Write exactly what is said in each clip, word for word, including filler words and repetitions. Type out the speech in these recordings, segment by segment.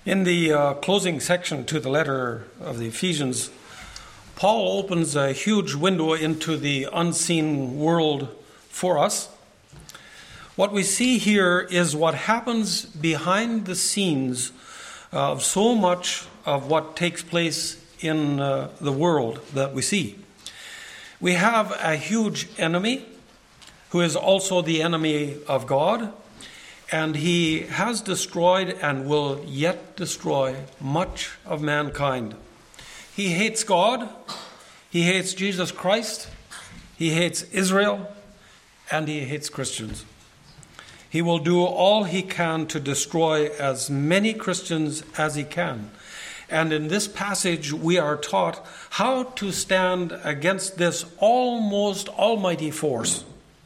In the uh, closing section to the letter of the Ephesians, Paul opens a huge window into the unseen world for us. What we see here is what happens behind the scenes of so much of what takes place in uh, the world that we see. We have a huge enemy who is also the enemy of God, and he has destroyed and will yet destroy much of mankind. He hates God, he hates Jesus Christ, he hates Israel, and he hates Christians. He will do all he can to destroy as many Christians as he can. And in this passage, we are taught how to stand against this almost almighty force.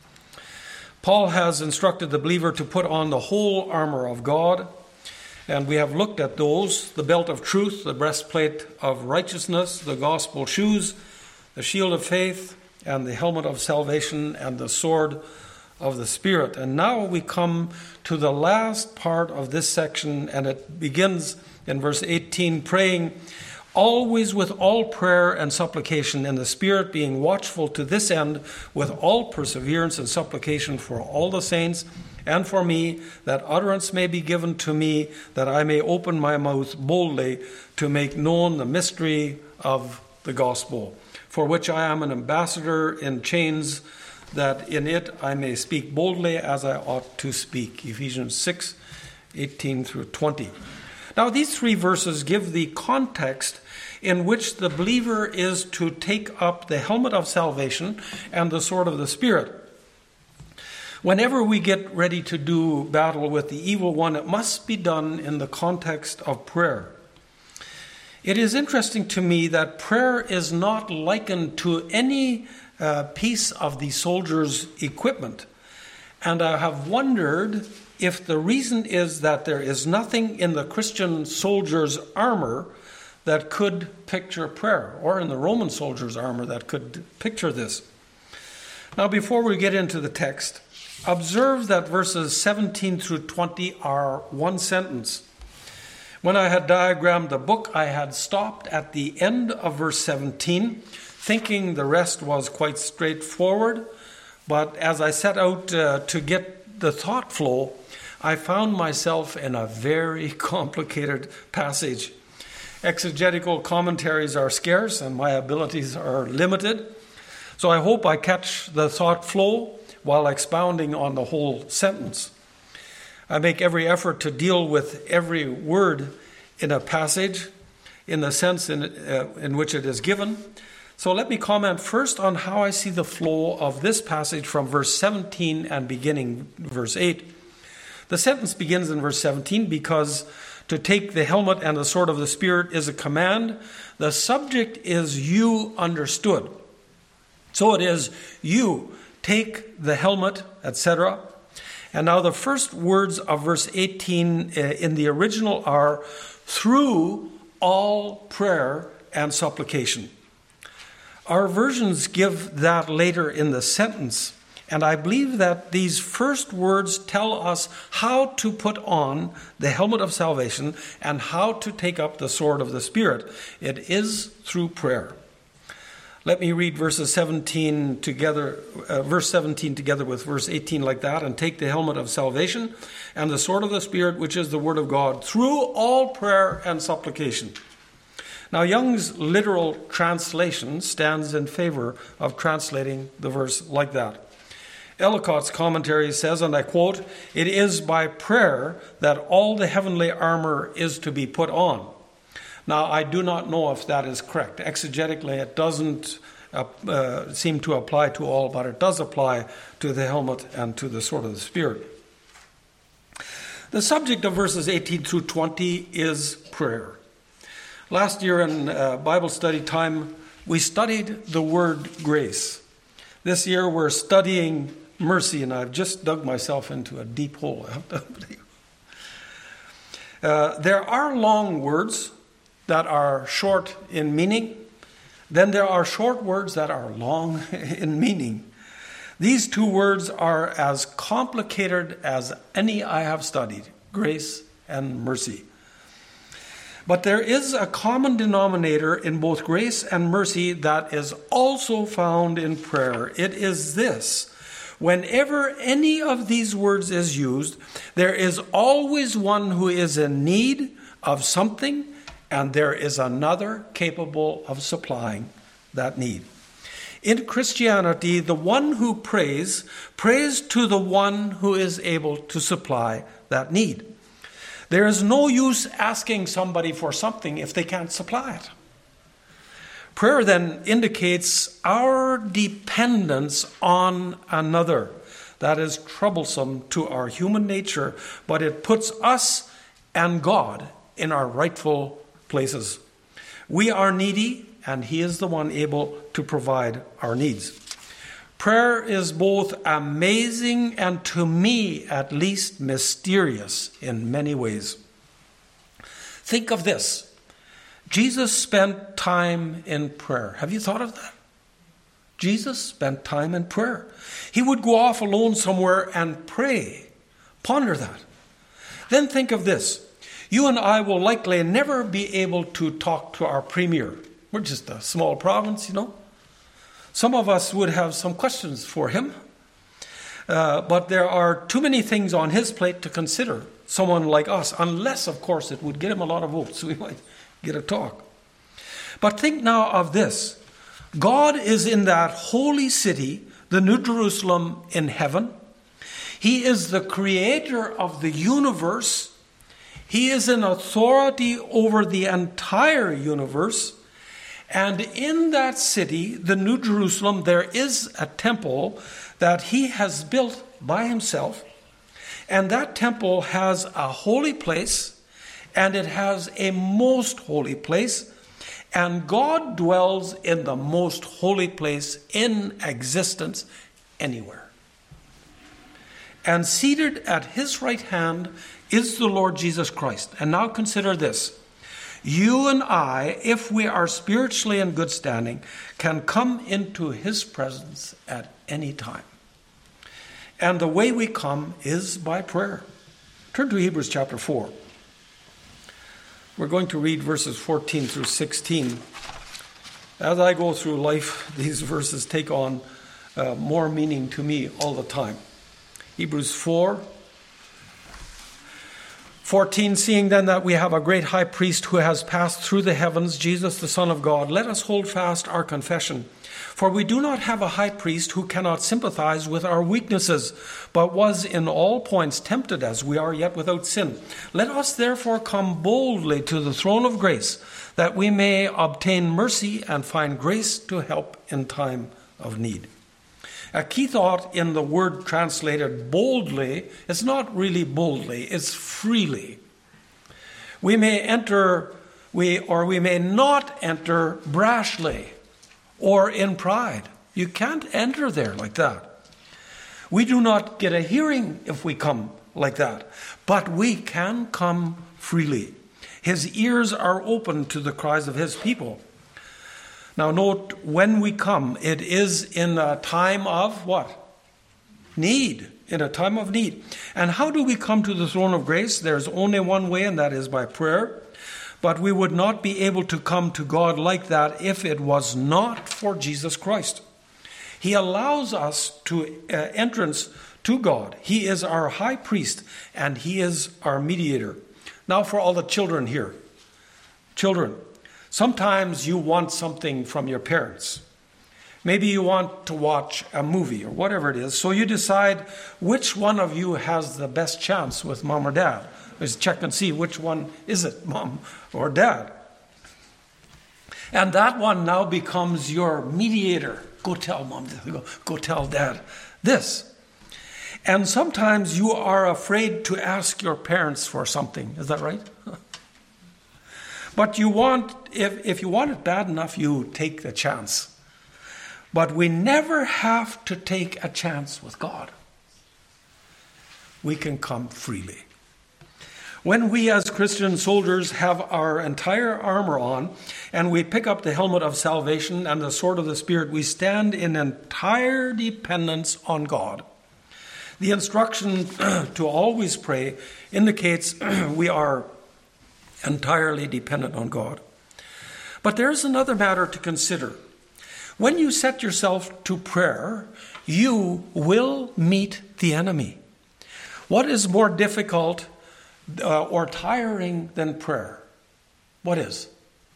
Paul has instructed the believer to put on the whole armor of God, and we have looked at those: the belt of truth, the breastplate of righteousness, the gospel shoes, the shield of faith, and the helmet of salvation, and the sword of the Spirit. And now we come to the last part of this section, and it begins in verse eighteen, praying always with all prayer and supplication in the Spirit, being watchful to this end with all perseverance and supplication for all the saints and for me, that utterance may be given to me, that I may open my mouth boldly to make known the mystery of the gospel, for which I am an ambassador in chains, that in it I may speak boldly as I ought to speak. Ephesians six, eighteen through twenty. Now, these three verses give the context in which the believer is to take up the helmet of salvation and the sword of the Spirit. Whenever we get ready to do battle with the evil one, it must be done in the context of prayer. It is interesting to me that prayer is not likened to any uh, piece of the soldier's equipment. And I have wondered if the reason is that there is nothing in the Christian soldier's armor that could picture prayer, or in the Roman soldier's armor that could picture this. Now, before we get into the text, observe that verses seventeen through twenty are one sentence. When I had diagrammed the book, I had stopped at the end of verse seventeen, thinking the rest was quite straightforward. But as I set out uh, to get the thought flow, I found myself in a very complicated passage. Exegetical commentaries are scarce and my abilities are limited. So I hope I catch the thought flow while expounding on the whole sentence. I make every effort to deal with every word in a passage in the sense in, uh, in which it is given. So let me comment first on how I see the flow of this passage from verse seventeen and beginning verse eight. The sentence begins in verse seventeen, because to take the helmet and the sword of the Spirit is a command. The subject is you understood. So it is you take the helmet, et cetera. And now the first words of verse eighteen in the original are through all prayer and supplication. Our versions give that later in the sentence, and I believe that these first words tell us how to put on the helmet of salvation and how to take up the sword of the Spirit. It is through prayer. Let me read verses seventeen together, uh, verse seventeen together with verse eighteen like that. And take the helmet of salvation and the sword of the Spirit, which is the word of God, through all prayer and supplication. Now, Young's literal translation stands in favor of translating the verse like that. Ellicott's commentary says, and I quote, "It is by prayer that all the heavenly armor is to be put on." Now, I do not know if that is correct. Exegetically, it doesn't uh, uh, seem to apply to all, but it does apply to the helmet and to the sword of the Spirit. The subject of verses eighteen through twenty is prayer. Last year in uh, Bible study time, we studied the word grace. This year we're studying mercy, and I've just dug myself into a deep hole. uh, there are long words that are short in meaning. Then there are short words that are long in meaning. These two words are as complicated as any I have studied, grace and mercy. But there is a common denominator in both grace and mercy that is also found in prayer. It is this: whenever any of these words is used, there is always one who is in need of something, and there is another capable of supplying that need. In Christianity, the one who prays, prays to the one who is able to supply that need. There is no use asking somebody for something if they can't supply it. Prayer then indicates our dependence on another. That is troublesome to our human nature, but it puts us and God in our rightful places. We are needy, and He is the one able to provide our needs. Prayer is both amazing and, to me at least, mysterious in many ways. Think of this. Jesus spent time in prayer. Have you thought of that? Jesus spent time in prayer. He would go off alone somewhere and pray. Ponder that. Then think of this. You and I will likely never be able to talk to our premier. We're just a small province, you know. Some of us would have some questions for him, uh, but there are too many things on his plate to consider someone like us, unless, of course, it would get him a lot of votes. We might get a talk. But think now of this. God is in that holy city, the New Jerusalem in heaven. He is the creator of the universe. He is in authority over the entire universe. And in that city, the New Jerusalem, there is a temple that He has built by Himself. And that temple has a holy place, and it has a most holy place. And God dwells in the most holy place in existence anywhere. And seated at His right hand is the Lord Jesus Christ. And now consider this. You and I, if we are spiritually in good standing, can come into His presence at any time. And the way we come is by prayer. Turn to Hebrews chapter four. We're going to read verses fourteen through sixteen. As I go through life, these verses take on uh, more meaning to me all the time. Hebrews four. fourteen, seeing then that we have a great high priest who has passed through the heavens, Jesus the Son of God, let us hold fast our confession. For we do not have a high priest who cannot sympathize with our weaknesses, but was in all points tempted as we are, yet without sin. Let us therefore come boldly to the throne of grace, that we may obtain mercy and find grace to help in time of need. A key thought in the word translated boldly, it's not really boldly, it's freely. We may enter, we or we may not enter brashly or in pride. You can't enter there like that. We do not get a hearing if we come like that, but we can come freely. His ears are open to the cries of His people. Now note, when we come, it is in a time of what? Need. In a time of need. And how do we come to the throne of grace? There's only one way, and that is by prayer. But we would not be able to come to God like that if it was not for Jesus Christ. He allows us to uh, entrance to God. He is our high priest, and He is our mediator. Now for all the children here. Children. Sometimes you want something from your parents. Maybe you want to watch a movie or whatever it is. So you decide which one of you has the best chance with mom or dad. Let's check and see which one is it, mom or dad. And that one now becomes your mediator. Go tell mom, go, go tell dad this. And sometimes you are afraid to ask your parents for something. Is that right? But you want, if, if you want it bad enough, you take the chance. But we never have to take a chance with God. We can come freely. When we as Christian soldiers have our entire armor on and we pick up the helmet of salvation and the sword of the Spirit, we stand in entire dependence on God. The instruction to always pray indicates we are entirely dependent on God. But there's another matter to consider. When you set yourself to prayer, you will meet the enemy. What is more difficult uh, or tiring than prayer? What is?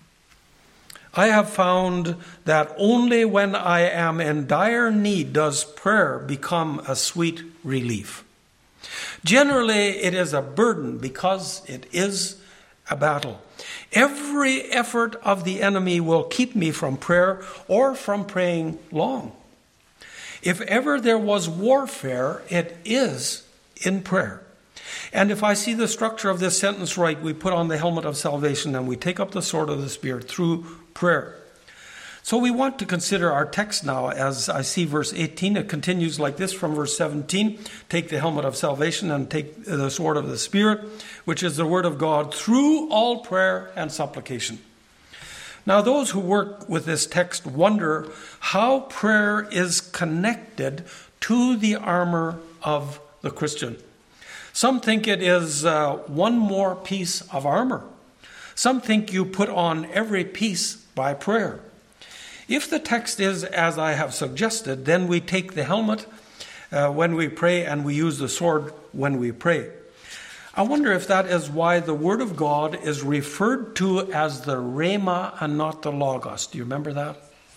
I have found that only when I am in dire need does prayer become a sweet relief. Generally, it is a burden because it is a battle. Every effort of the enemy will keep me from prayer or from praying long. If ever there was warfare, it is in prayer. And if I see the structure of this sentence right, we put on the helmet of salvation and we take up the sword of the Spirit through prayer. So we want to consider our text now as I see verse eighteen. It continues like this from verse seventeen. Take the helmet of salvation and take the sword of the Spirit, which is the word of God, through all prayer and supplication. Now those who work with this text wonder how prayer is connected to the armor of the Christian. Some think it is uh, one more piece of armor. Some think you put on every piece by prayer. If the text is as I have suggested, then we take the helmet uh, when we pray and we use the sword when we pray. I wonder if that is why the Word of God is referred to as the Rhema and not the Logos. Do you remember that?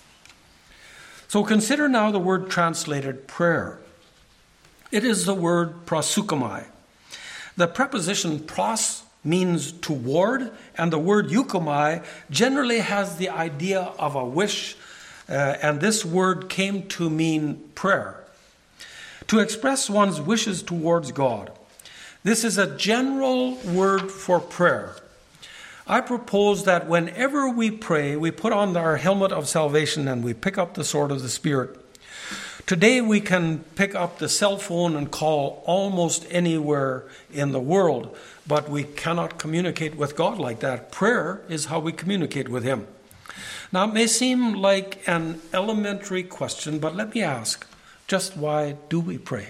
So consider now the word translated prayer. It is the word proseuchomai. The preposition pros means toward, and the word euchomai generally has the idea of a wish, uh, and this word came to mean prayer. To express one's wishes towards God. This is a general word for prayer. I propose that whenever we pray, we put on our helmet of salvation and we pick up the sword of the Spirit. Today we can pick up the cell phone and call almost anywhere in the world, but we cannot communicate with God like that. Prayer is how we communicate with Him. Now it may seem like an elementary question, but let me ask, just why do we pray?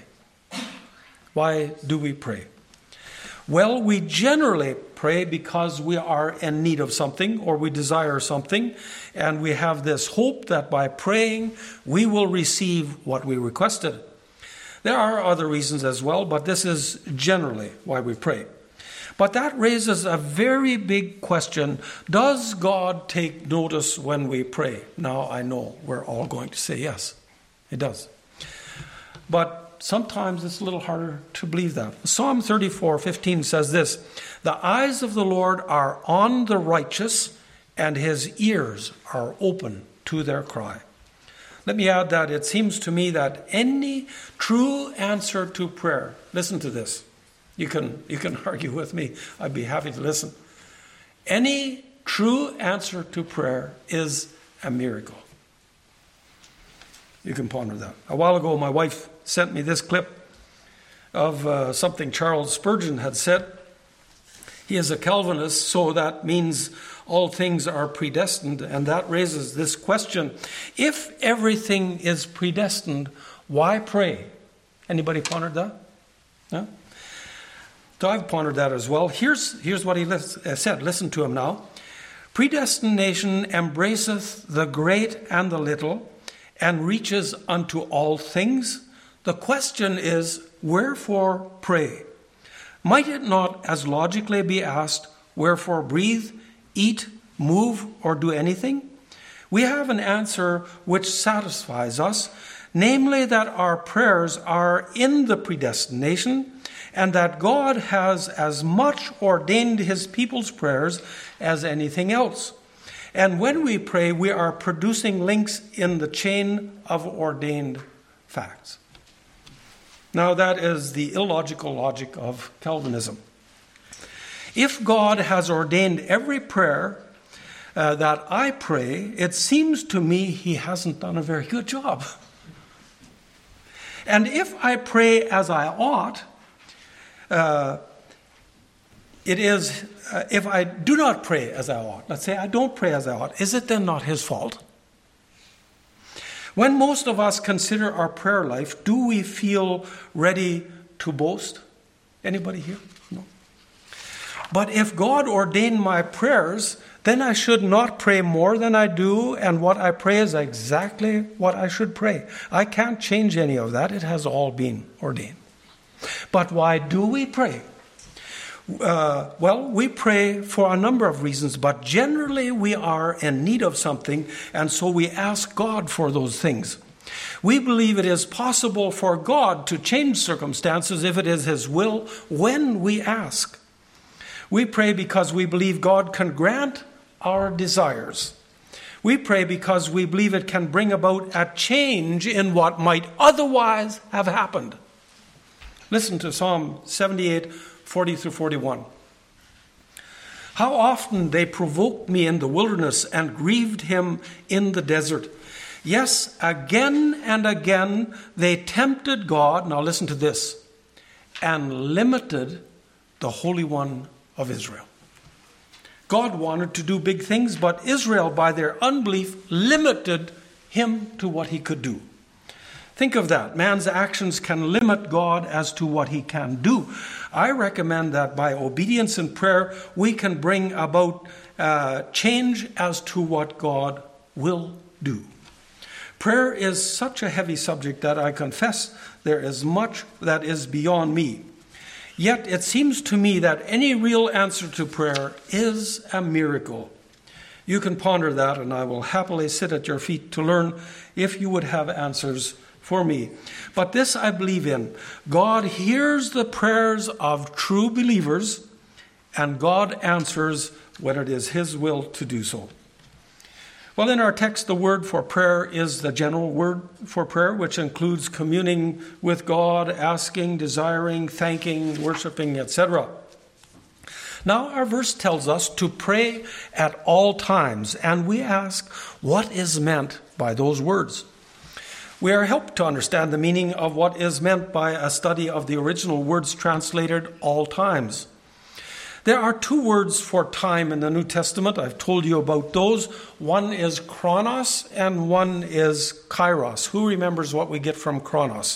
Why do we pray? Well, we generally pray because we are in need of something or we desire something, and we have this hope that by praying we will receive what we requested. There are other reasons as well, but this is generally why we pray. But that raises a very big question. Does God take notice when we pray? Now, I know we're all going to say yes, He does. But sometimes it's a little harder to believe that. Psalm thirty-four fifteen says this, "The eyes of the Lord are on the righteous, and His ears are open to their cry." Let me add that it seems to me that any true answer to prayer, listen to this. You can, you can argue with me. I'd be happy to listen. Any true answer to prayer is a miracle. You can ponder that. A while ago, my wife sent me this clip of uh, something Charles Spurgeon had said. He is a Calvinist, so that means all things are predestined, and that raises this question. If everything is predestined, why pray? Anybody pondered that? No? So I've pondered that as well. Here's, here's what he said. Listen to him now. "Predestination embraceth the great and the little, and reaches unto all things. The question is, wherefore pray? Might it not as logically be asked, wherefore breathe, eat, move, or do anything? We have an answer which satisfies us, namely that our prayers are in the predestination, and that God has as much ordained His people's prayers as anything else. And when we pray, we are producing links in the chain of ordained facts." Now that is the illogical logic of Calvinism. If God has ordained every prayer uh, that I pray, it seems to me He hasn't done a very good job. And if I pray as I ought, uh, it is, uh, if I do not pray as I ought, let's say I don't pray as I ought, is it then not His fault? When most of us consider our prayer life, do we feel ready to boast? Anybody here? No. But if God ordained my prayers, then I should not pray more than I do, and what I pray is exactly what I should pray. I can't change any of that. It has all been ordained. But why do we pray? Uh, well, we pray for a number of reasons, but generally we are in need of something, and so we ask God for those things. We believe it is possible for God to change circumstances if it is His will when we ask. We pray because we believe God can grant our desires. We pray because we believe it can bring about a change in what might otherwise have happened. Listen to Psalm seventy-eight, forty through forty-one. How often they provoked me in the wilderness and grieved him in the desert. Yes, again and again they tempted God, now listen to this, and limited the Holy One of Israel. God wanted to do big things, but Israel, by their unbelief, limited him to what he could do. Think of that. Man's actions can limit God as to what he can do. I recommend that by obedience and prayer, we can bring about uh, change as to what God will do. Prayer is such a heavy subject that I confess there is much that is beyond me. Yet it seems to me that any real answer to prayer is a miracle. You can ponder that, and I will happily sit at your feet to learn if you would have answers for me. But this I believe in. God hears the prayers of true believers, and God answers when it is His will to do so. Well, in our text, the word for prayer is the general word for prayer, which includes communing with God, asking, desiring, thanking, worshiping, et cetera. Now, our verse tells us to pray at all times, and we ask, what is meant by those words? We are helped to understand the meaning of what is meant by a study of the original words translated all times. There are two words for time in the New Testament. I've told you about those. One is chronos and one is kairos. Who remembers what we get from chronos?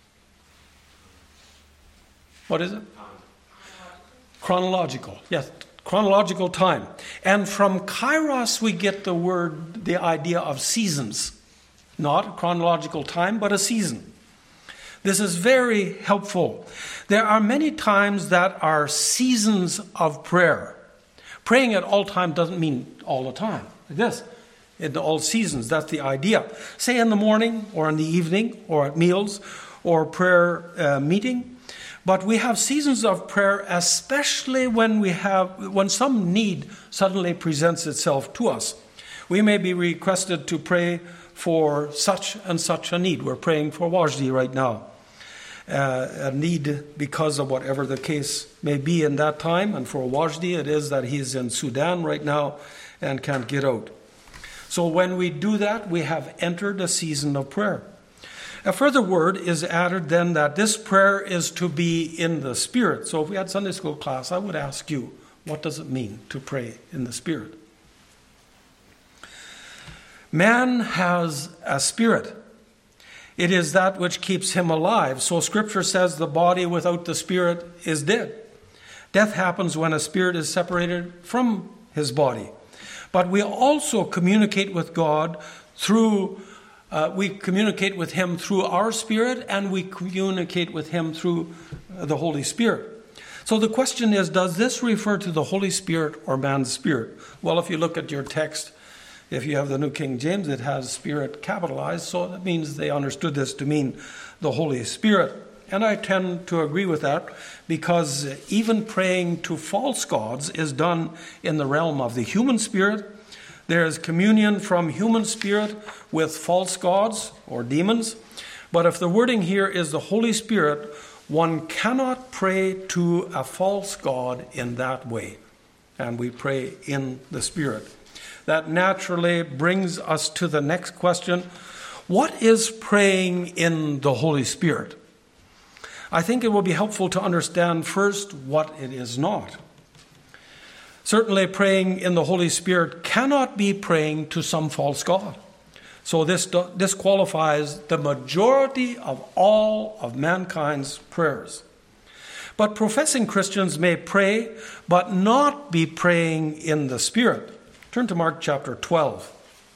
What is it? Chronological. Yes, chronological time. And from kairos we get the word, the idea of seasons. Not chronological time, but a season. This is very helpful. There are many times that are seasons of prayer. Praying at all time doesn't mean all the time. Like this, in all seasons, that's the idea. Say in the morning or in the evening or at meals or prayer uh, meeting. But we have seasons of prayer, especially when we have when some need suddenly presents itself to us. We may be requested to pray for such and such a need. We're praying for Wajdi right now. Uh, a need because of whatever the case may be in that time. And for Wajdi, it is that he's in Sudan right now and can't get out. So when we do that, we have entered a season of prayer. A further word is added then that this prayer is to be in the Spirit. So if we had Sunday school class, I would ask you, what does it mean to pray in the Spirit? Man has a spirit. It is that which keeps him alive. So Scripture says the body without the spirit is dead. Death happens when a spirit is separated from his body. But we also communicate with God through, uh, we communicate with Him through our spirit, and we communicate with Him through the Holy Spirit. So the question is, does this refer to the Holy Spirit or man's spirit? Well, if you look at your text, if you have the New King James, it has Spirit capitalized, so that means they understood this to mean the Holy Spirit. And I tend to agree with that, because even praying to false gods is done in the realm of the human spirit. There is communion from human spirit with false gods or demons. But if the wording here is the Holy Spirit, one cannot pray to a false god in that way. And we pray in the Spirit. That naturally brings us to the next question. What is praying in the Holy Spirit? I think it will be helpful to understand first what it is not. Certainly praying in the Holy Spirit cannot be praying to some false god. So this disqualifies the majority of all of mankind's prayers. But professing Christians may pray, but not be praying in the Spirit. Turn to Mark chapter twelve.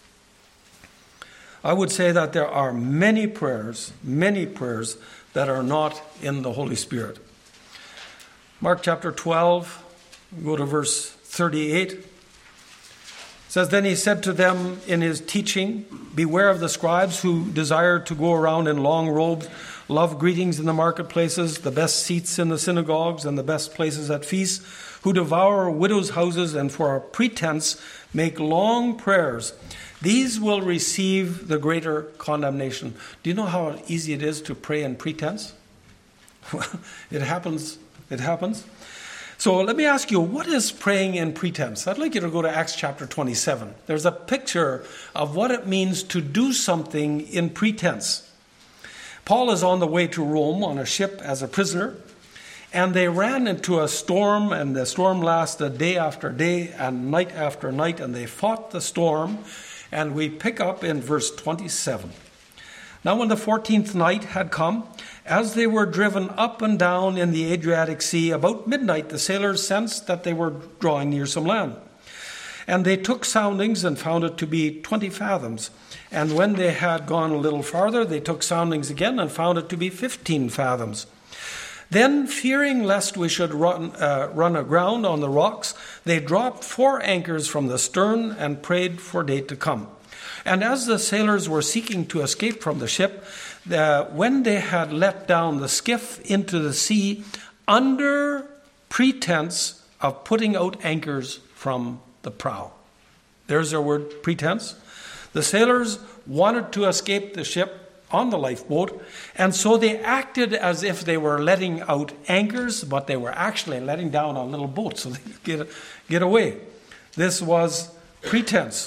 I would say that there are many prayers, many prayers that are not in the Holy Spirit. Mark chapter twelve, go to verse thirty-eight. It says, "Then he said to them in his teaching, 'Beware of the scribes who desire to go around in long robes, love greetings in the marketplaces, the best seats in the synagogues, and the best places at feasts, who devour widows' houses, and for a pretense make long prayers. These will receive the greater condemnation.'" Do you know how easy it is to pray in pretense? Well, it happens. It happens. So let me ask you, what is praying in pretense? I'd like you to go to Acts chapter twenty-seven. There's a picture of what it means to do something in pretense. Paul is on the way to Rome on a ship as a prisoner, and they ran into a storm, and the storm lasted day after day and night after night, and they fought the storm. And we pick up in verse twenty-seven. "Now when the fourteenth night had come, as they were driven up and down in the Adriatic Sea, about midnight the sailors sensed that they were drawing near some land. And they took soundings and found it to be twenty fathoms. And when they had gone a little farther, they took soundings again and found it to be fifteen fathoms. Then, fearing lest we should run, uh, run aground on the rocks, they dropped four anchors from the stern and prayed for day to come. And as the sailors were seeking to escape from the ship, the, when they had let down the skiff into the sea, under pretense of putting out anchors from the prow." There's their word, pretense. The sailors wanted to escape the ship on the lifeboat, and so they acted as if they were letting out anchors, but they were actually letting down a little boat so they could get, get away. This was pretense.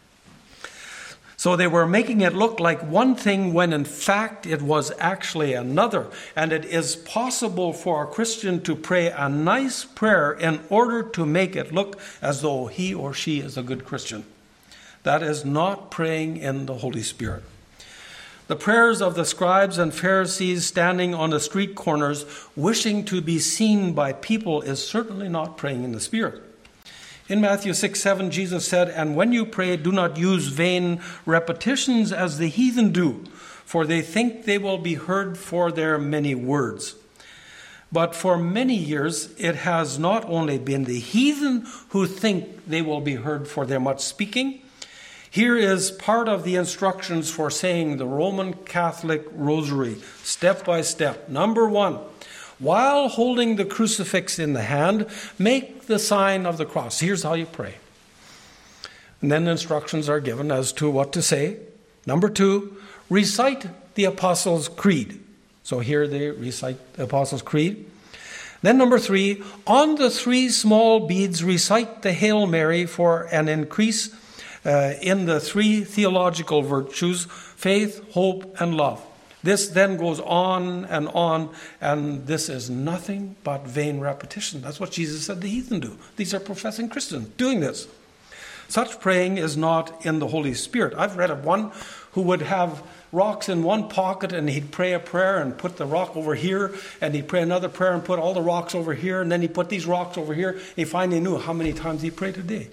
So they were making it look like one thing when in fact it was actually another. And it is possible for a Christian to pray a nice prayer in order to make it look as though he or she is a good Christian. That is not praying in the Holy Spirit. The prayers of the scribes and Pharisees standing on the street corners wishing to be seen by people is certainly not praying in the Spirit. In Matthew six seven, Jesus said, "And when you pray, do not use vain repetitions as the heathen do, for they think they will be heard for their many words." But for many years, it has not only been the heathen who think they will be heard for their much speaking. Here is part of the instructions for saying the Roman Catholic Rosary, step by step. Number one, while holding the crucifix in the hand, make the sign of the cross. Here's how you pray. And then instructions are given as to what to say. Number two, recite the Apostles' Creed. So here they recite the Apostles' Creed. Then number three, on the three small beads, recite the Hail Mary for an increase uh, in the three theological virtues, faith, hope, and love. This then goes on and on, and this is nothing but vain repetition. That's what Jesus said the heathen do. These are professing Christians doing this. Such praying is not in the Holy Spirit. I've read of one who would have rocks in one pocket, and he'd pray a prayer and put the rock over here, and he'd pray another prayer and put all the rocks over here, and then he put these rocks over here. He finally knew how many times he prayed a day.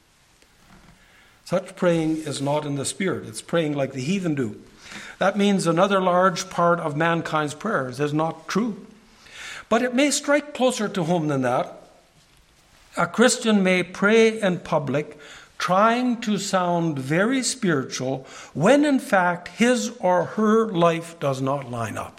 Such praying is not in the Spirit. It's praying like the heathen do. That means another large part of mankind's prayers is not true. But it may strike closer to home than that. A Christian may pray in public, trying to sound very spiritual, when in fact his or her life does not line up.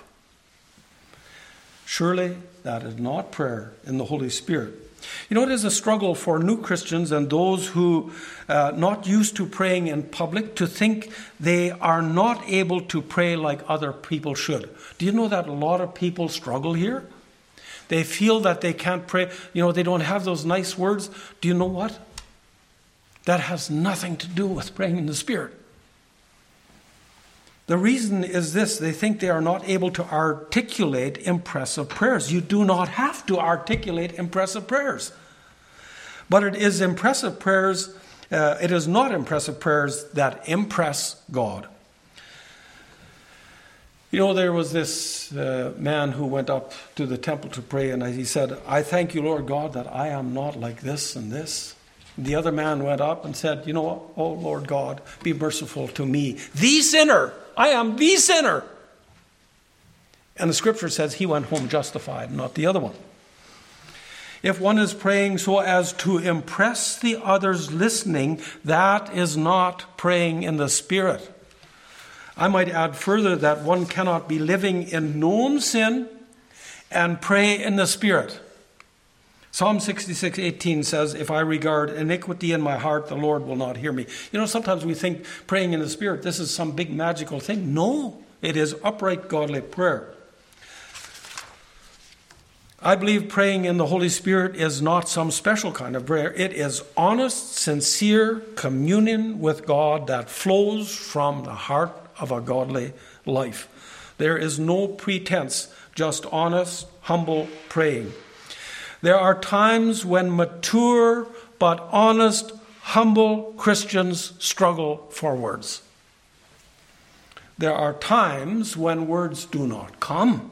Surely that is not prayer in the Holy Spirit. You know, it is a struggle for new Christians and those who are uh, not used to praying in public to think they are not able to pray like other people should. Do you know that a lot of people struggle here? They feel that they can't pray. You know, they don't have those nice words. Do you know what? That has nothing to do with praying in the Spirit. The reason is this: they think they are not able to articulate impressive prayers. You do not have to articulate impressive prayers. But it is impressive prayers, uh, it is not impressive prayers that impress God. You know, there was this uh, man who went up to the temple to pray, and he said, I thank you, Lord God, that I am not like this and this. The other man went up and said, you know what? Oh, Lord God, be merciful to me, the sinner. I am the sinner. And the scripture says he went home justified, not the other one. If one is praying so as to impress the others listening, that is not praying in the Spirit. I might add further that one cannot be living in known sin and pray in the Spirit. Psalm sixty-six eighteen says, if I regard iniquity in my heart, the Lord will not hear me. You know, sometimes we think praying in the Spirit, this is some big magical thing. No, it is upright godly prayer. I believe praying in the Holy Spirit is not some special kind of prayer. It is honest, sincere communion with God that flows from the heart of a godly life. There is no pretense, just honest, humble praying. There are times when mature but honest, humble Christians struggle for words. There are times when words do not come.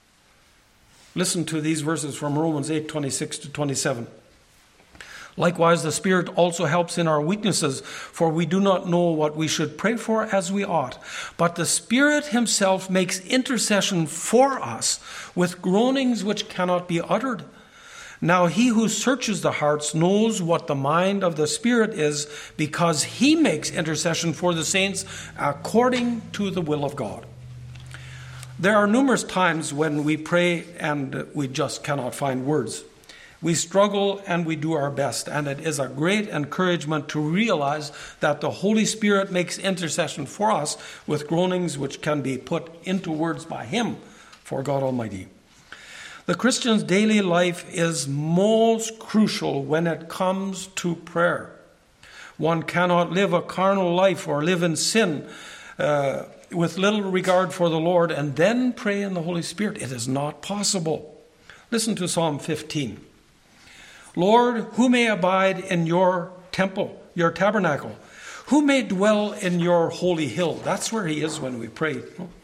Listen to these verses from Romans eight, twenty-six to twenty-seven. Likewise, the Spirit also helps in our weaknesses, for we do not know what we should pray for as we ought. But the Spirit himself makes intercession for us with groanings which cannot be uttered. Now he who searches the hearts knows what the mind of the Spirit is, because he makes intercession for the saints according to the will of God. There are numerous times when we pray and we just cannot find words. We struggle and we do our best, and it is a great encouragement to realize that the Holy Spirit makes intercession for us with groanings which can be put into words by him for God Almighty. The Christian's daily life is most crucial when it comes to prayer. One cannot live a carnal life or live in sin uh, with little regard for the Lord and then pray in the Holy Spirit. It is not possible. Listen to Psalm fifteen. Lord, who may abide in your temple, your tabernacle? Who may dwell in your holy hill? That's where he is when we pray.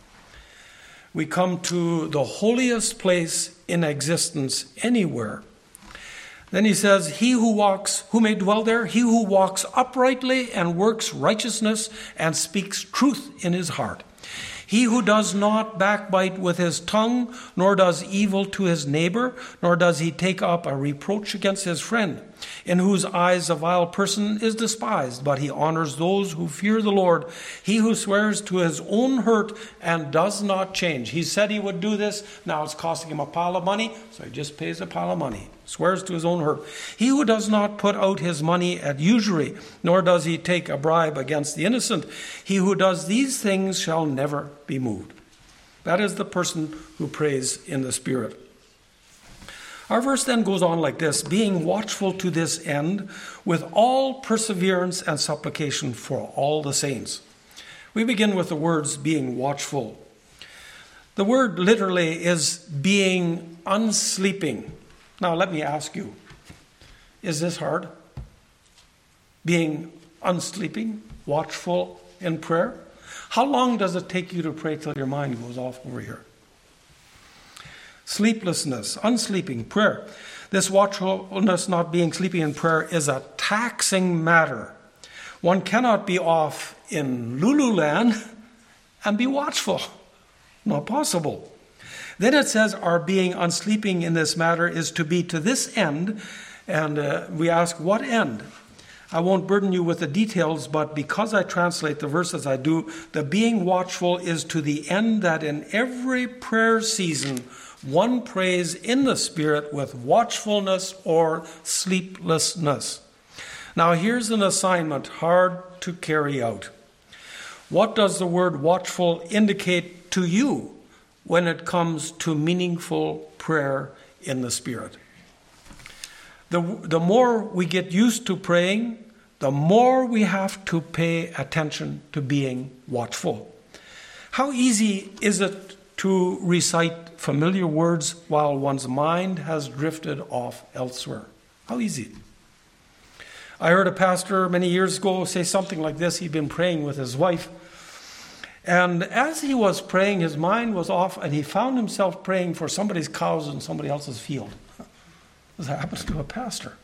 We come to the holiest place in existence anywhere. Then he says, he who walks, who may dwell there? He who walks uprightly and works righteousness and speaks truth in his heart. He who does not backbite with his tongue, nor does evil to his neighbor, nor does he take up a reproach against his friend, in whose eyes a vile person is despised, but he honors those who fear the Lord. He who swears to his own hurt and does not change. He said he would do this, now it's costing him a pile of money, so he just pays a pile of money. Swears to his own hurt. He who does not put out his money at usury, nor does he take a bribe against the innocent, he who does these things shall never be moved. That is the person who prays in the Spirit. Our verse then goes on like this, being watchful to this end, with all perseverance and supplication for all the saints. We begin with the words being watchful. The word literally is being unsleeping. Now let me ask you, is this hard? Being unsleeping, watchful in prayer? How long does it take you to pray till your mind goes off over here? Sleeplessness, unsleeping, prayer. This watchfulness, not being sleeping in prayer, is a taxing matter. One cannot be off in Lululand and be watchful. Not possible. Then it says our being unsleeping in this matter is to be to this end. And uh, we ask, what end? I won't burden you with the details, but because I translate the verse as I do, the being watchful is to the end that in every prayer season, one prays in the Spirit with watchfulness or sleeplessness. Now here's an assignment hard to carry out. What does the word watchful indicate to you when it comes to meaningful prayer in the Spirit? The, the more we get used to praying, the more we have to pay attention to being watchful. How easy is it to recite familiar words while one's mind has drifted off elsewhere? How easy. I heard a pastor many years ago say something like this. He'd been praying with his wife, And as he was praying, his mind was off, and he found himself praying for somebody's cows in somebody else's field. This happens to a pastor.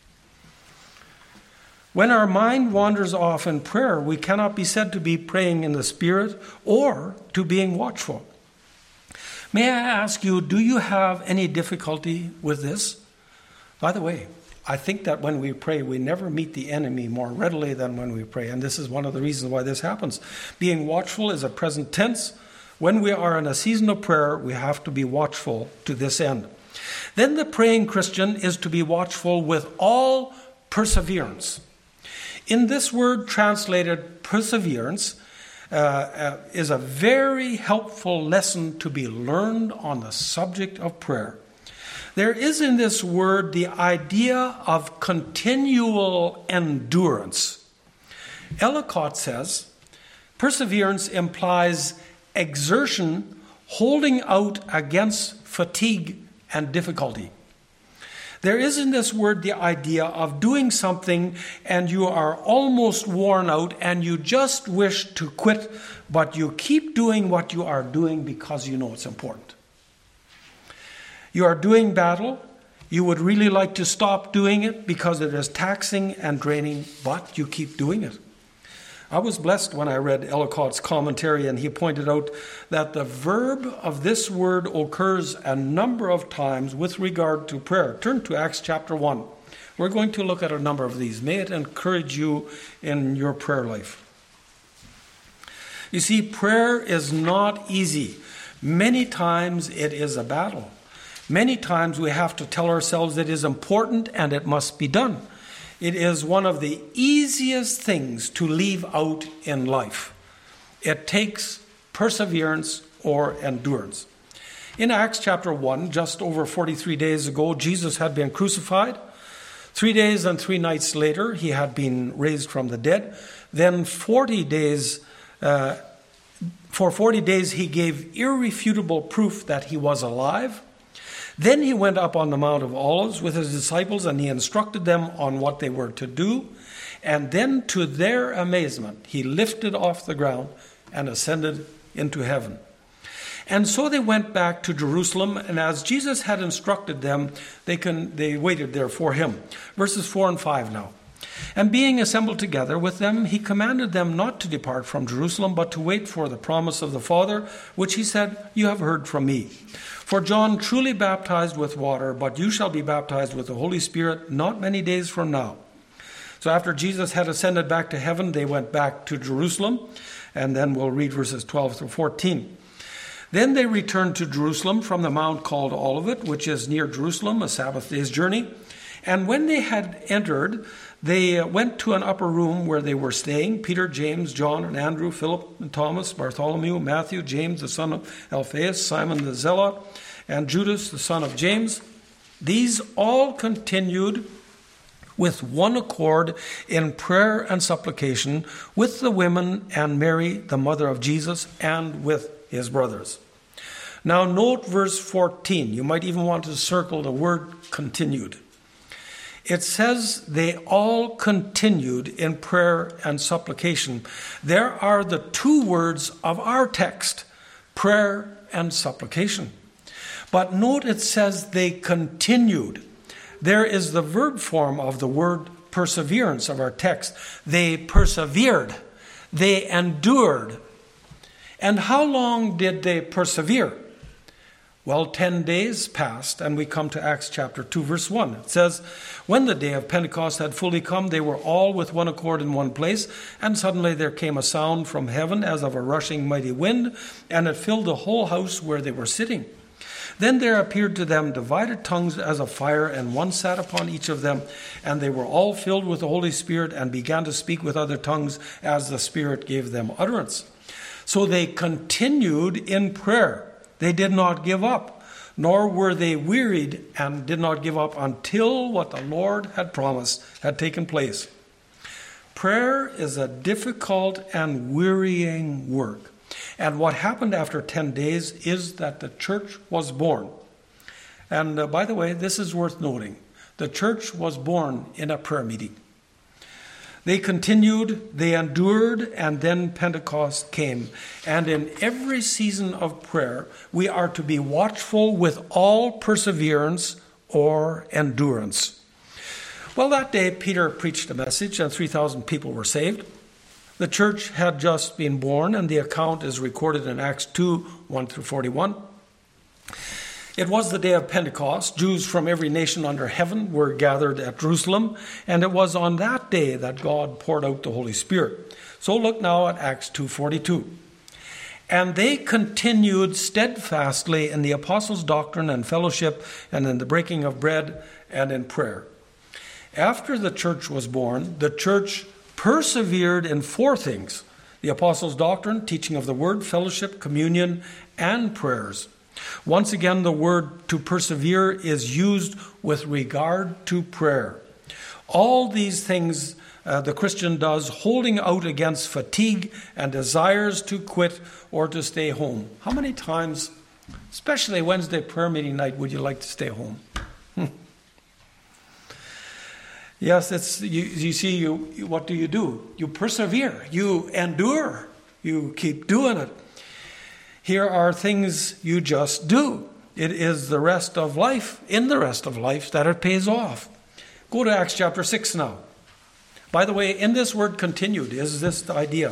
When our mind wanders off in prayer, we cannot be said to be praying in the Spirit or to being watchful. May I ask you, do you have any difficulty with this? By the way, I think that when we pray, we never meet the enemy more readily than when we pray. And this is one of the reasons why this happens. Being watchful is a present tense. When we are in a season of prayer, we have to be watchful to this end. Then the praying Christian is to be watchful with all perseverance. In this word translated perseverance uh, uh, is a very helpful lesson to be learned on the subject of prayer. There is in this word the idea of continual endurance. Ellicott says, perseverance implies exertion holding out against fatigue and difficulty. There is in this word the idea of doing something and you are almost worn out and you just wish to quit, but you keep doing what you are doing because you know it's important. You are doing battle. You would really like to stop doing it because it is taxing and draining, but you keep doing it. I was blessed when I read Ellicott's commentary, and he pointed out that the verb of this word occurs a number of times with regard to prayer. Turn to Acts chapter one. We're going to look at a number of these. May it encourage you in your prayer life. You see, prayer is not easy. Many times it is a battle. Many times we have to tell ourselves it is important and it must be done. It is one of the easiest things to leave out in life. It takes perseverance or endurance. In Acts chapter one, just over forty-three days ago, Jesus had been crucified. Three days and three nights later, he had been raised from the dead. Then forty days, uh, for forty days, he gave irrefutable proof that he was alive. Then he went up on the Mount of Olives with his disciples, and he instructed them on what they were to do. And then, to their amazement, he lifted off the ground and ascended into heaven. And so they went back to Jerusalem, and as Jesus had instructed them, they can, they waited there for him. Verses four and five now. And being assembled together with them, he commanded them not to depart from Jerusalem, but to wait for the promise of the Father, which he said, "You have heard from me. For John truly baptized with water, but you shall be baptized with the Holy Spirit not many days from now." So after Jesus had ascended back to heaven, they went back to Jerusalem. And then we'll read verses twelve through fourteen. Then they returned to Jerusalem from the mount called Olivet, which is near Jerusalem, a Sabbath day's journey. And when they had entered, they went to an upper room where they were staying, Peter, James, John, and Andrew, Philip, and Thomas, Bartholomew, Matthew, James, the son of Alphaeus, Simon the Zealot, and Judas, the son of James. These all continued with one accord in prayer and supplication with the women and Mary, the mother of Jesus, and with his brothers. Now note verse fourteen. You might even want to circle the word continued. It says they all continued in prayer and supplication. There are the two words of our text, prayer and supplication. But note it says they continued. There is the verb form of the word perseverance of our text. They persevered. They endured. And how long did they persevere? Well, ten days passed, and we come to Acts chapter two, verse one. It says, "When the day of Pentecost had fully come, they were all with one accord in one place, and suddenly there came a sound from heaven as of a rushing mighty wind, and it filled the whole house where they were sitting. Then there appeared to them divided tongues as of fire, and one sat upon each of them, and they were all filled with the Holy Spirit and began to speak with other tongues as the Spirit gave them utterance." So they continued in prayer. They did not give up, nor were they wearied, and did not give up until what the Lord had promised had taken place. Prayer is a difficult and wearying work. And what happened after ten days is that the church was born. And uh, by the way, this is worth noting. The church was born in a prayer meeting. They continued, they endured, and then Pentecost came. And in every season of prayer, we are to be watchful with all perseverance or endurance. Well, that day, Peter preached a message, and three thousand people were saved. The church had just been born, and the account is recorded in Acts two, one through forty-one. It was the day of Pentecost. Jews from every nation under heaven were gathered at Jerusalem, and it was on that day that God poured out the Holy Spirit. So look now at Acts two forty-two. And they continued steadfastly in the apostles' doctrine and fellowship, and in the breaking of bread, and in prayer. After the church was born, the church persevered in four things: the apostles' doctrine, teaching of the word, fellowship, communion, and prayers. Once again, the word to persevere is used with regard to prayer. All these things uh, the Christian does, holding out against fatigue and desires to quit or to stay home. How many times, especially Wednesday prayer meeting night, would you like to stay home? Yes, it's you, you see, you, you what do you do? You persevere, you endure, you keep doing it. Here are things you just do. It is the rest of life, in the rest of life, that it pays off. Go to Acts chapter six now. By the way, in this word continued is this the idea.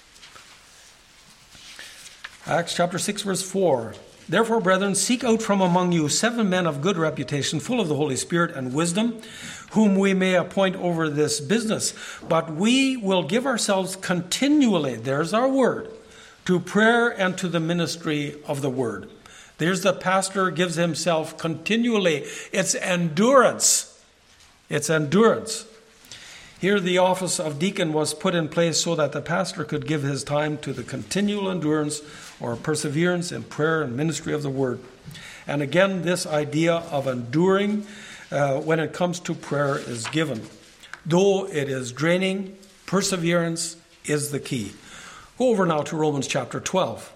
Acts chapter six, verse four. Therefore, brethren, seek out from among you seven men of good reputation, full of the Holy Spirit and wisdom, whom we may appoint over this business. But we will give ourselves continually, there's our word, to prayer and to the ministry of the word. There's the pastor gives himself continually. It's endurance. It's endurance. Here the office of deacon was put in place so that the pastor could give his time to the continual endurance or perseverance in prayer and ministry of the word. And again, this idea of enduring uh, when it comes to prayer is given. Though it is draining, perseverance is the key. Go over now to Romans chapter twelve.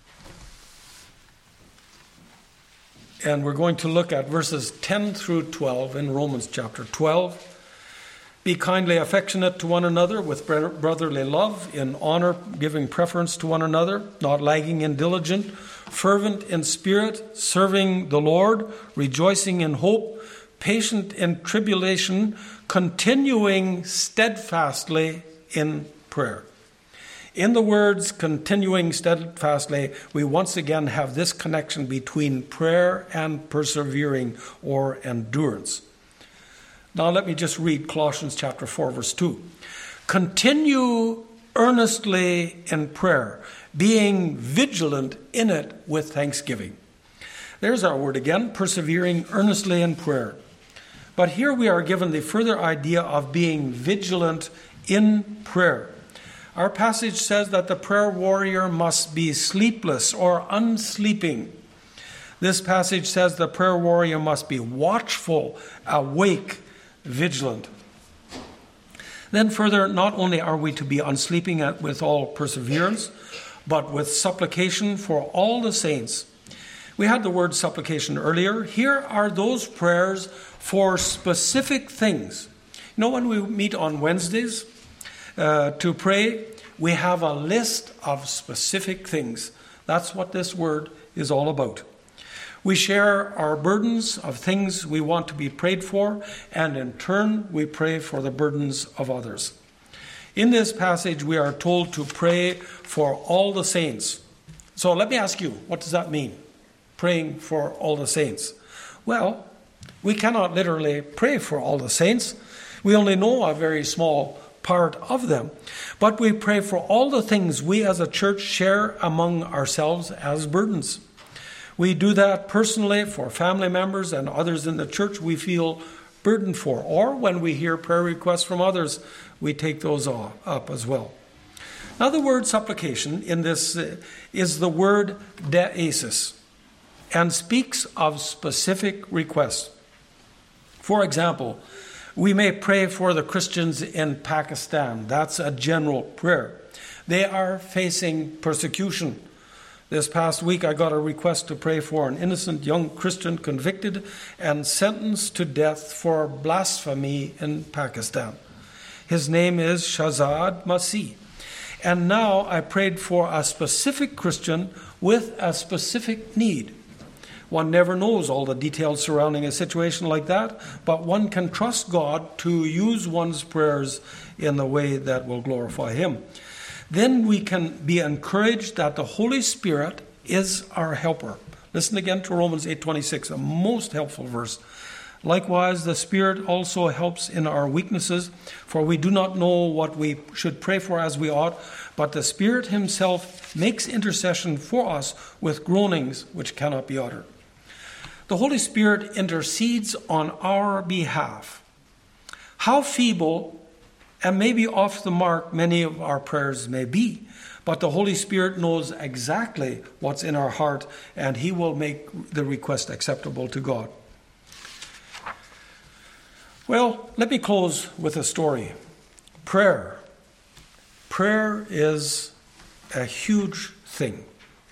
And we're going to look at verses ten through twelve in Romans chapter twelve. Be kindly affectionate to one another with brotherly love, in honor, giving preference to one another, not lagging in diligence, fervent in spirit, serving the Lord, rejoicing in hope, patient in tribulation, continuing steadfastly in prayer. In the words continuing steadfastly, we once again have this connection between prayer and persevering or endurance. Now let me just read Colossians chapter four, verse two. Continue earnestly in prayer, being vigilant in it with thanksgiving. There's our word again, persevering earnestly in prayer. But here we are given the further idea of being vigilant in prayer. Our passage says that the prayer warrior must be sleepless or unsleeping. This passage says the prayer warrior must be watchful, awake, vigilant. Then further, not only are we to be unsleeping with all perseverance, but with supplication for all the saints. We had the word supplication earlier. Here are those prayers for specific things. You know, when we meet on Wednesdays uh, to pray, we have a list of specific things. That's what this word is all about. We share our burdens of things we want to be prayed for, and in turn, we pray for the burdens of others. In this passage, we are told to pray for all the saints. So let me ask you, what does that mean? Praying for all the saints. Well, we cannot literally pray for all the saints. We only know a very small part of them. But we pray for all the things we as a church share among ourselves as burdens. We do that personally for family members and others in the church we feel burdened for. Or when we hear prayer requests from others, we take those up as well. Now the word supplication in this is the word deesis and speaks of specific requests. For example, we may pray for the Christians in Pakistan. That's a general prayer. They are facing persecution. This past week, I got a request to pray for an innocent young Christian convicted and sentenced to death for blasphemy in Pakistan. His name is Shazad Masih. And now I prayed for a specific Christian with a specific need. One never knows all the details surrounding a situation like that, but one can trust God to use one's prayers in the way that will glorify Him. Then we can be encouraged that the Holy Spirit is our helper. Listen again to Romans eight twenty-six, a most helpful verse. Likewise, the Spirit also helps in our weaknesses, for we do not know what we should pray for as we ought, but the Spirit Himself makes intercession for us with groanings which cannot be uttered. The Holy Spirit intercedes on our behalf. How feeble and maybe off the mark many of our prayers may be, but the Holy Spirit knows exactly what's in our heart, and He will make the request acceptable to God. Well, let me close with a story. Prayer. Prayer is a huge thing.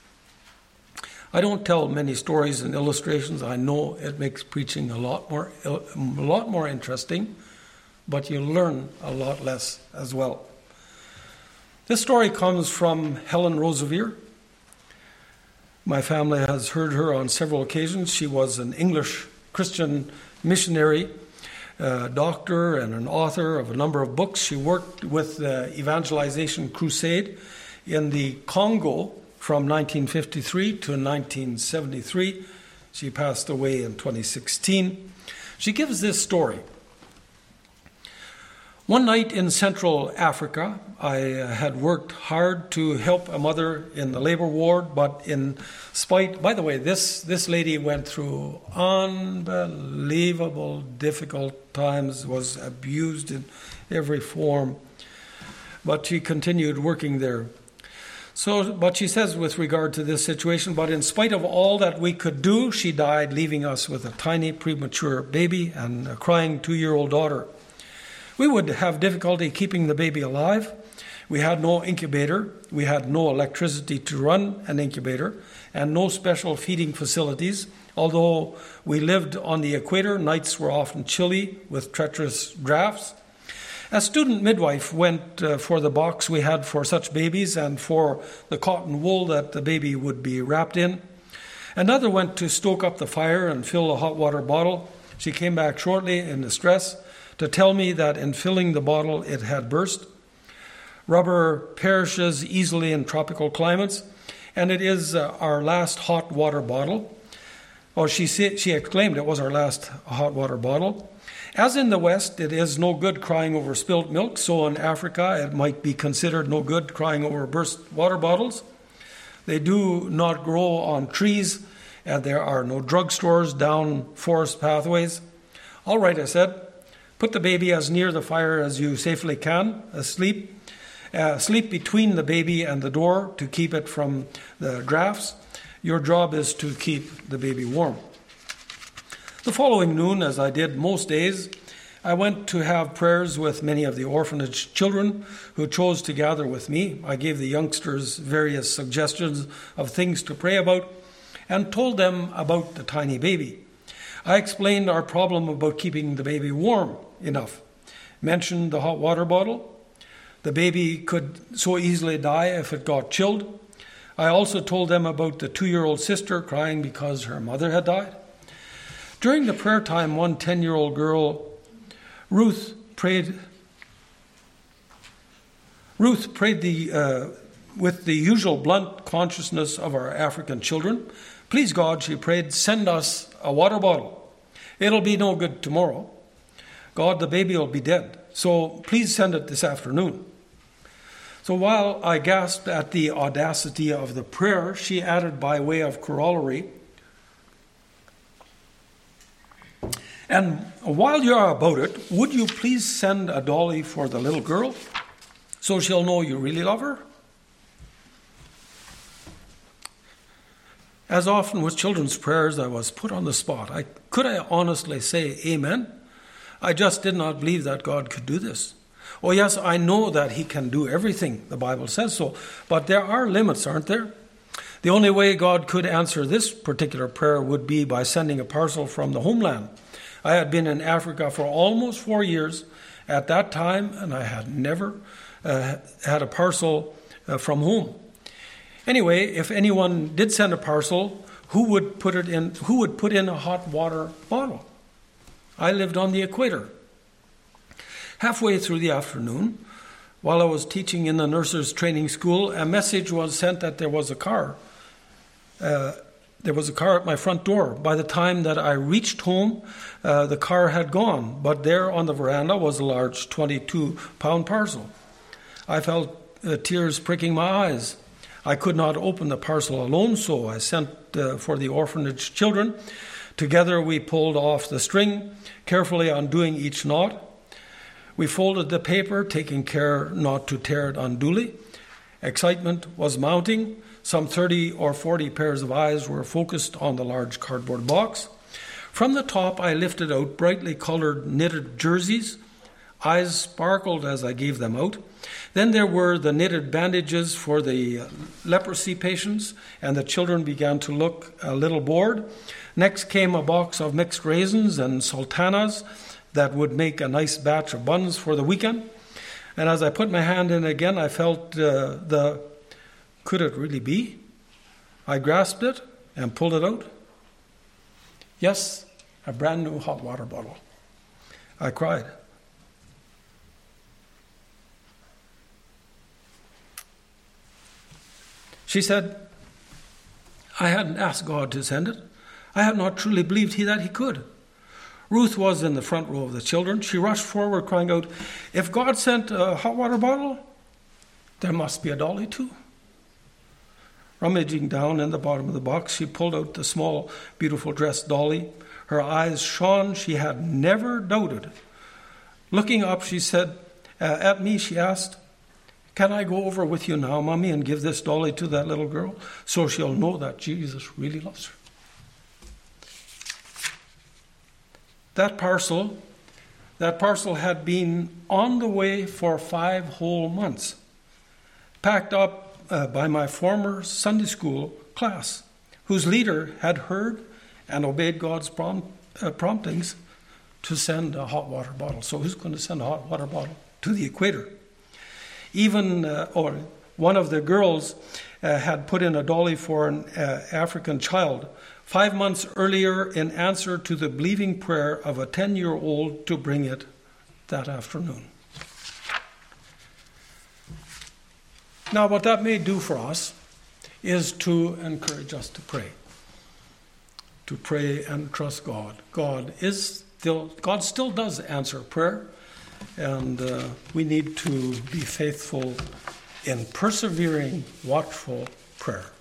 I don't tell many stories and illustrations. I know it makes preaching a lot more, a lot more interesting, but you learn a lot less as well. This story comes from Helen Roseveare. My family has heard her on several occasions. She was an English Christian missionary, a doctor and an author of a number of books. She worked with the Evangelization Crusade in the Congo from nineteen fifty-three to nineteen seventy-three. She passed away in twenty sixteen. She gives this story. One night in Central Africa, I had worked hard to help a mother in the labor ward, but in spite, by the way, this, this lady went through unbelievable difficult times, was abused in every form, but she continued working there. So, but she says with regard to this situation, but in spite of all that we could do, she died, leaving us with a tiny premature baby and a crying two-year-old daughter. We would have difficulty keeping the baby alive. We had no incubator. We had no electricity to run an incubator and no special feeding facilities. Although we lived on the equator, nights were often chilly with treacherous drafts. A student midwife went uh, for the box we had for such babies and for the cotton wool that the baby would be wrapped in. Another went to stoke up the fire and fill a hot water bottle. She came back shortly in distress to tell me that in filling the bottle it had burst. Rubber perishes easily in tropical climates, and it is uh, our last hot water bottle. Oh, she she exclaimed it was our last hot water bottle. As in the West, it is no good crying over spilt milk, so in Africa it might be considered no good crying over burst water bottles. They do not grow on trees, and there are no drugstores down forest pathways. All right, I said. Put the baby as near the fire as you safely can, asleep. Uh, sleep between the baby and the door to keep it from the drafts. Your job is to keep the baby warm. The following noon, as I did most days, I went to have prayers with many of the orphanage children who chose to gather with me. I gave the youngsters various suggestions of things to pray about and told them about the tiny baby. I explained our problem about keeping the baby warm enough, mentioned the hot water bottle. The baby could so easily die if it got chilled. I also told them about the two-year-old sister crying because her mother had died. During the prayer time, one ten-year-old girl, Ruth, prayed. Ruth prayed the uh, with the usual blunt consciousness of our African children. Please God, she prayed, send us a water bottle. It'll be no good tomorrow. God, the baby will be dead. So please send it this afternoon. So while I gasped at the audacity of the prayer, she added by way of corollary, and while you're about it, would you please send a dolly for the little girl so she'll know you really love her? As often with children's prayers, I was put on the spot. I, could I honestly say amen? I just did not believe that God could do this. Oh yes, I know that He can do everything. The Bible says so. But there are limits, aren't there? The only way God could answer this particular prayer would be by sending a parcel from the homeland. I had been in Africa for almost four years, at that time, and I had never uh, had a parcel uh, from home. Anyway, if anyone did send a parcel, who would put it in? Who would put in a hot water bottle? I lived on the equator. Halfway through the afternoon, while I was teaching in the nurses' training school, a message was sent that there was a car. Uh, there was a car at my front door. By the time that I reached home, uh, the car had gone, but there on the veranda was a large twenty-two pound parcel. I felt uh, tears pricking my eyes. I could not open the parcel alone, so I sent uh, for the orphanage children. Together we pulled off the string, carefully undoing each knot. We folded the paper, taking care not to tear it unduly. Excitement was mounting. Some thirty or forty pairs of eyes were focused on the large cardboard box. From the top, I lifted out brightly colored knitted jerseys. Eyes sparkled as I gave them out. Then there were the knitted bandages for the leprosy patients, and the children began to look a little bored. Next came a box of mixed raisins and sultanas that would make a nice batch of buns for the weekend. And as I put my hand in again, I felt uh, the, could it really be? I grasped it and pulled it out. Yes, a brand new hot water bottle. I cried. She said, I hadn't asked God to send it. I had not truly believed he that he could. Ruth was in the front row of the children. She rushed forward, crying out, if God sent a hot water bottle, there must be a dolly too. Rummaging down in the bottom of the box, she pulled out the small, beautiful dressed dolly. Her eyes shone. She had never doubted. Looking up, she said, uh, at me, she asked, can I go over with you now, Mommy, and give this dolly to that little girl so she'll know that Jesus really loves her? That parcel, that parcel had been on the way for five whole months, packed up uh, by my former Sunday school class, whose leader had heard and obeyed God's prom- uh, promptings to send a hot water bottle. So who's going to send a hot water bottle to the equator? Even, uh, or one of the girls uh, had put in a dolly for an uh, African child five months earlier in answer to the believing prayer of a ten-year-old to bring it that afternoon. Now, what that may do for us is to encourage us to pray. To pray and trust God. God is still, God still does answer prayer. And uh, we need to be faithful in persevering, watchful prayer.